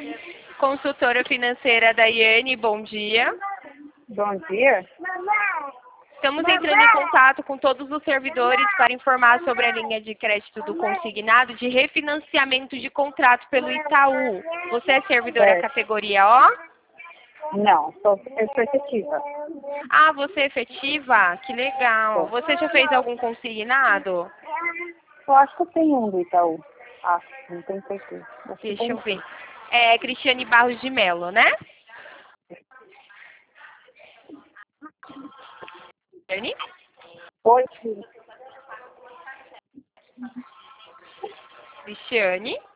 Consultora financeira Daiane, bom dia. Bom dia. Estamos entrando em contato com todos os servidores para informar sobre a linha de crédito do consignado de refinanciamento de contrato pelo Itaú. Você é servidora categoria O? Não, eu sou efetiva. Ah, você é efetiva? Que legal. Você já fez algum consignado? Eu acho que eu tenho um do Itaú. Acho, não tenho certeza. Deixa eu ver. É Cristiane Barros de Mello, né? Cristiane? Oi, filho. Cristiane?